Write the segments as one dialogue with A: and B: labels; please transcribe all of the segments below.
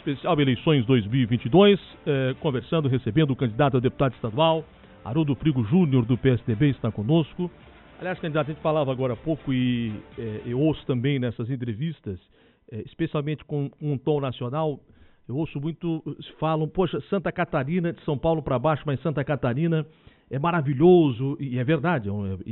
A: especial Eleições 2022, conversando, recebendo o candidato a deputado estadual, Haroldo Frigo Júnior, do PSDB, está conosco. Aliás, candidato, a gente falava agora há pouco e eu ouço também nessas entrevistas, especialmente com um tom nacional, eu ouço muito, falam, poxa, Santa Catarina, de São Paulo para baixo, mas Santa Catarina é maravilhoso, e é verdade,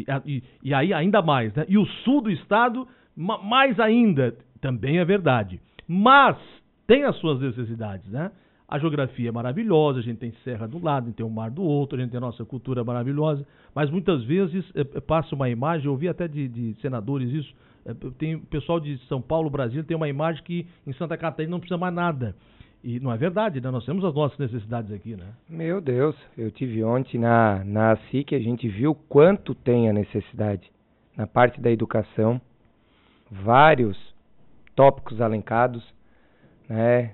A: e aí ainda mais, né? E o sul do estado, mais ainda, também é verdade. Mas tem as suas necessidades, né? A geografia é maravilhosa, a gente tem serra do lado, a gente tem o mar do outro, a gente tem a nossa cultura maravilhosa, mas muitas vezes passa uma imagem, eu ouvi até de senadores isso, tem o pessoal de São Paulo, Brasil, tem uma imagem que em Santa Catarina não precisa mais nada. E não é verdade, né? Nós temos as nossas necessidades aqui, né?
B: Meu Deus, eu tive ontem na ASIC, a gente viu quanto tem a necessidade na parte da educação, vários tópicos alencados, né?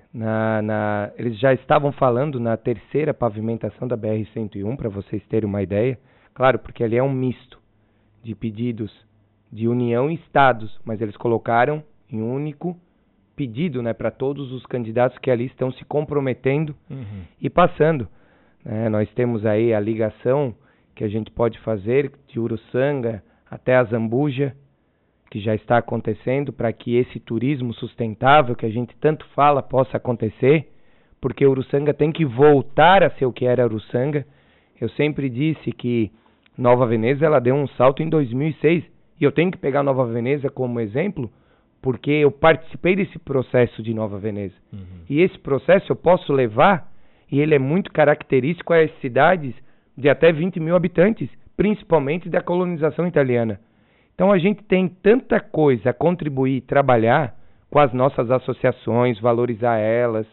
B: Eles já estavam falando na terceira pavimentação da BR-101, para vocês terem uma ideia. Claro, porque ali é um misto de pedidos de União e Estados, mas eles colocaram em um único pedido, né, para todos os candidatos que ali estão se comprometendo e passando. Nós temos aí a ligação que a gente pode fazer de Uruçanga até a Zambuja, que já está acontecendo, para que esse turismo sustentável que a gente tanto fala possa acontecer, porque Uruçanga tem que voltar a ser o que era Uruçanga. Eu sempre disse que Nova Veneza ela deu um salto em 2006, e eu tenho que pegar Nova Veneza como exemplo, porque eu participei desse processo de Nova Veneza. E esse processo eu posso levar, e ele é muito característico às cidades de até 20 mil habitantes, principalmente da colonização italiana. Então a gente tem tanta coisa a contribuir e trabalhar com as nossas associações, valorizar elas,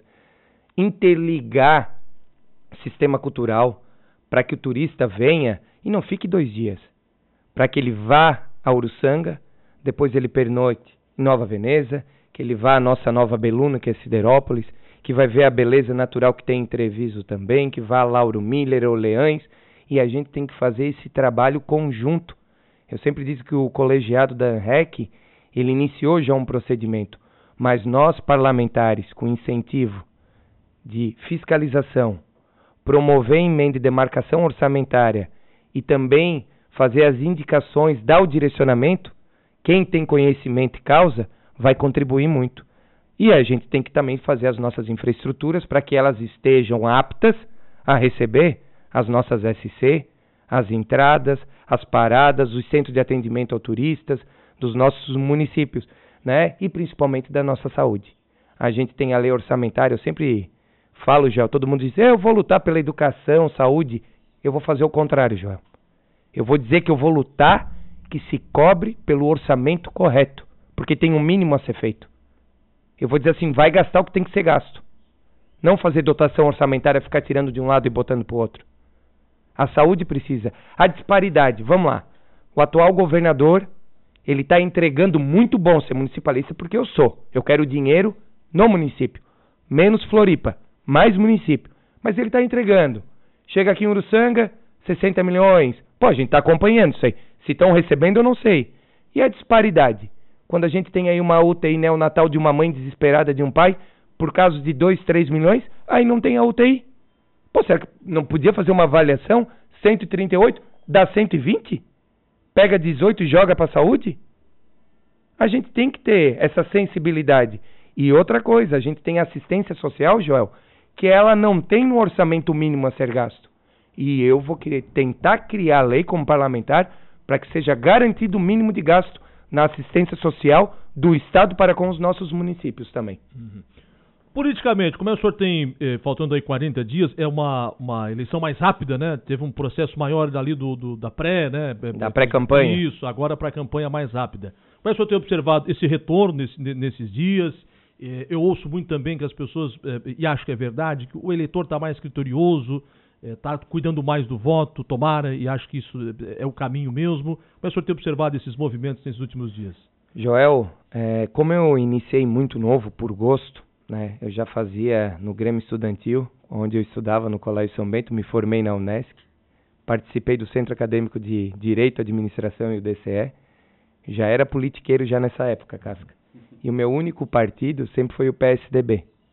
B: interligar sistema cultural para que o turista venha e não fique 2 dias, para que ele vá a Uruçanga, depois ele pernoite em Nova Veneza, que ele vá à nossa Nova Beluna, que é Siderópolis, que vai ver a beleza natural que tem em Treviso também, que vá a Lauro Miller, Orleans, e a gente tem que fazer esse trabalho conjunto. Eu sempre disse que o colegiado da ANREC, ele iniciou já um procedimento, mas nós parlamentares, com incentivo de fiscalização, promover emenda e demarcação orçamentária e também fazer as indicações, dar o direcionamento, quem tem conhecimento e causa vai contribuir muito. E a gente tem que também fazer as nossas infraestruturas para que elas estejam aptas a receber as nossas SC, as entradas, as paradas, os centros de atendimento ao turistas, dos nossos municípios, né? E principalmente da nossa saúde. A gente tem a lei orçamentária, eu sempre falo, Joel, todo mundo diz, eu vou lutar pela educação, saúde. Eu vou fazer o contrário, Joel. Eu vou dizer que eu vou lutar que se cobre pelo orçamento correto, porque tem um mínimo a ser feito. Eu vou dizer assim, vai gastar o que tem que ser gasto. Não fazer dotação orçamentária, ficar tirando de um lado e botando para o outro. A saúde precisa. A disparidade, vamos lá. O atual governador, ele está entregando muito bom ser municipalista, porque eu sou. Eu quero dinheiro no município. Menos Floripa, mais município. Mas ele está entregando. Chega aqui em Uruçanga, 60 milhões. Pô, a gente está acompanhando isso aí. Se estão recebendo, eu não sei. E a disparidade? Quando a gente tem aí uma UTI neonatal de uma mãe desesperada de um pai, por causa de 2, 3 milhões, aí não tem a UTI. Pô, será que não podia fazer uma avaliação? 138 dá 120? Pega 18 e joga para a saúde? A gente tem que ter essa sensibilidade. E outra coisa, a gente tem assistência social, Joel, que ela não tem no orçamento mínimo a ser gasto. E eu vou tentar criar a lei como parlamentar para que seja garantido o mínimo de gasto na assistência social do Estado para com os nossos municípios também.
A: Politicamente, como é que o senhor tem, faltando aí 40 dias, é uma eleição mais rápida, né? Teve um processo maior dali da pré, né?
B: Da pré-campanha.
A: Isso, agora para a campanha mais rápida. Como é que o senhor tem observado esse retorno nesses dias? Eu ouço muito também que as pessoas, e acho que é verdade, que o eleitor está mais criterioso, está cuidando mais do voto, tomara, e acho que isso é o caminho mesmo. Como é que o senhor tem observado esses movimentos nesses últimos dias?
B: Joel, como eu iniciei muito novo, por gosto, né? Eu já fazia no Grêmio Estudantil, onde eu estudava no Colégio São Bento, me formei na Unesc, participei do Centro Acadêmico de Direito, Administração e o DCE, já era politiqueiro já nessa época, Casca. E o meu único partido sempre foi o PSDB.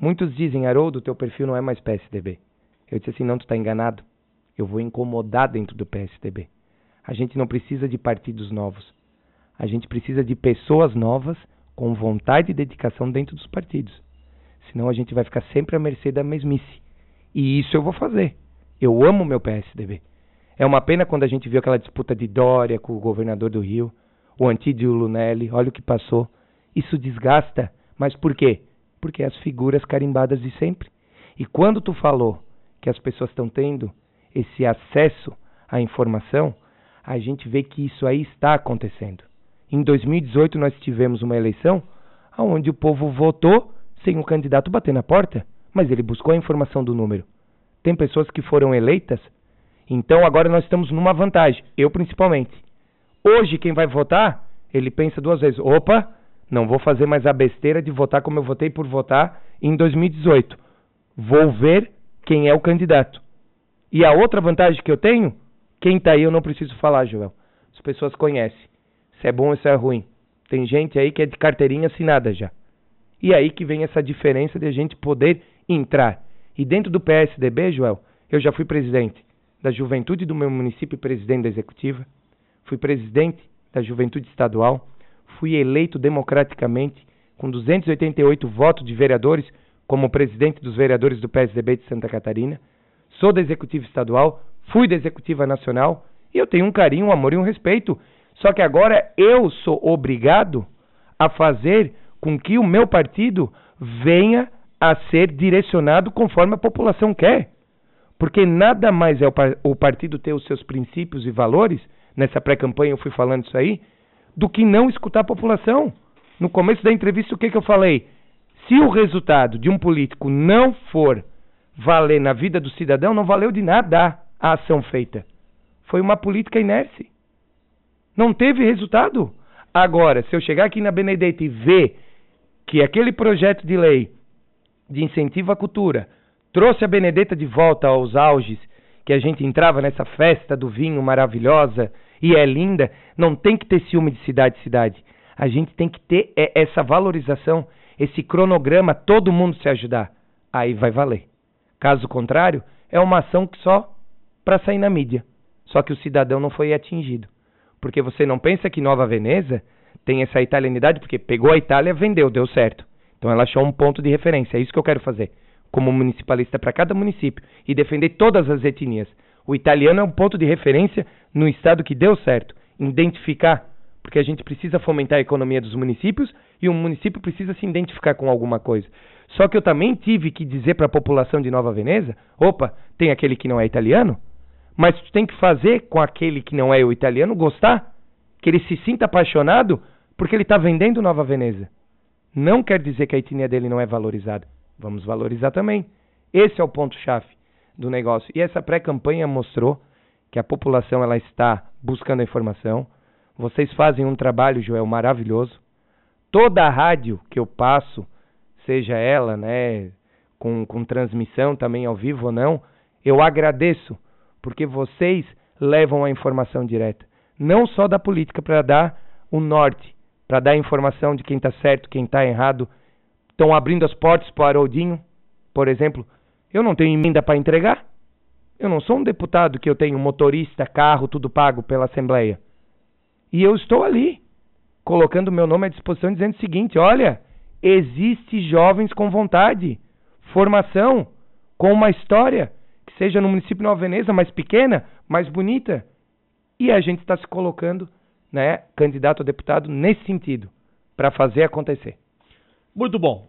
B: Muitos dizem, Haroldo, teu perfil não é mais PSDB. Eu disse assim, não, tu está enganado. Eu vou incomodar dentro do PSDB. A gente não precisa de partidos novos. A gente precisa de pessoas novas com vontade e dedicação dentro dos partidos. Senão a gente vai ficar sempre à mercê da mesmice. E isso eu vou fazer. Eu amo o meu PSDB. É uma pena quando a gente viu aquela disputa de Dória com o governador do Rio, o Antídio Lunelli, olha o que passou. Isso desgasta. Mas por quê? Porque é as figuras carimbadas de sempre. E quando tu falou que as pessoas estão tendo esse acesso à informação, a gente vê que isso aí está acontecendo. Em 2018 nós tivemos uma eleição onde o povo votou sem o candidato bater na porta, mas ele buscou a informação do número. Tem pessoas que foram eleitas, então agora nós estamos numa vantagem, eu principalmente. Hoje quem vai votar, ele pensa duas vezes, opa, não vou fazer mais a besteira de votar como eu votei por votar em 2018. Vou ver quem é o candidato. E a outra vantagem que eu tenho, quem está aí eu não preciso falar, Joel. As pessoas conhecem. Se é bom ou se é ruim. Tem gente aí que é de carteirinha assinada já. E aí que vem essa diferença de a gente poder entrar. E dentro do PSDB, Joel, eu já fui presidente da juventude do meu município e presidente da executiva. Fui presidente da juventude estadual. Fui eleito democraticamente com 288 votos de vereadores como presidente dos vereadores do PSDB de Santa Catarina. Sou da executiva estadual, fui da executiva nacional e eu tenho um carinho, um amor e um respeito. Só que agora eu sou obrigado a fazer com que o meu partido venha a ser direcionado conforme a população quer. Porque nada mais é o partido ter os seus princípios e valores, nessa pré-campanha eu fui falando isso aí, do que não escutar a população. No começo da entrevista, o que eu falei? Se o resultado de um político não for valer na vida do cidadão, não valeu de nada a ação feita. Foi uma política inércia. Não teve resultado. Agora, se eu chegar aqui na Benedetta e ver que aquele projeto de lei de incentivo à cultura trouxe a Benedetta de volta aos auges, que a gente entrava nessa festa do vinho maravilhosa e é linda, não tem que ter ciúme de cidade. A gente tem que ter essa valorização, esse cronograma, todo mundo se ajudar. Aí vai valer. Caso contrário, é uma ação que só para sair na mídia. Só que o cidadão não foi atingido. Porque você não pensa que Nova Veneza tem essa italianidade, porque pegou a Itália, vendeu, deu certo. Então ela achou um ponto de referência. É isso que eu quero fazer, como municipalista para cada município, e defender todas as etnias. O italiano é um ponto de referência no estado que deu certo. Identificar, porque a gente precisa fomentar a economia dos municípios e o município precisa se identificar com alguma coisa. Só que eu também tive que dizer para a população de Nova Veneza, opa, tem aquele que não é italiano, mas tu tem que fazer com aquele que não é o italiano gostar, que ele se sinta apaixonado porque ele está vendendo Nova Veneza. Não quer dizer que a etnia dele não é valorizada. Vamos valorizar também. Esse é o ponto-chave do negócio. E essa pré-campanha mostrou que a população ela está buscando a informação. Vocês fazem um trabalho, Joel, maravilhoso. Toda a rádio que eu passo, seja ela, né, com transmissão também ao vivo ou não, eu agradeço, porque vocês levam a informação direta. Não só da política para dar o norte, para dar a informação de quem está certo, quem está errado. Estão abrindo as portas para o Haroldinho, por exemplo. Eu não tenho emenda para entregar. Eu não sou um deputado que eu tenho motorista, carro, tudo pago pela Assembleia. E eu estou ali, colocando meu nome à disposição, dizendo o seguinte, olha, existe jovens com vontade, formação, com uma história, que seja no município de Nova Veneza, mais pequena, mais bonita. E a gente está se colocando, né, candidato a deputado nesse sentido, para fazer acontecer.
A: Muito bom.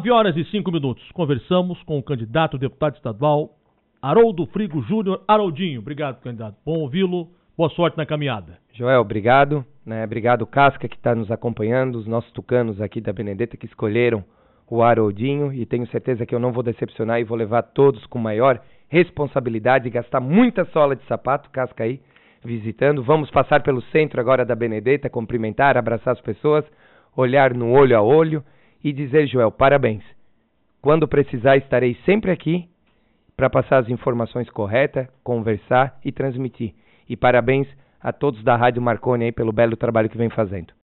A: 9h05. Conversamos com o candidato a deputado estadual, Haroldo Frigo Júnior. Haroldinho, obrigado, candidato. Bom ouvi-lo. Boa sorte na caminhada.
B: Joel, obrigado. Obrigado, Casca, que está nos acompanhando, os nossos tucanos aqui da Benedetta que escolheram o Haroldinho, e tenho certeza que eu não vou decepcionar e vou levar todos com maior responsabilidade e gastar muita sola de sapato, Casca aí, visitando. Vamos passar pelo centro agora da Benedetta, cumprimentar, abraçar as pessoas, olhar no olho a olho e dizer, Joel, parabéns. Quando precisar, estarei sempre aqui para passar as informações corretas, conversar e transmitir. E parabéns a todos da Rádio Marconi aí pelo belo trabalho que vem fazendo.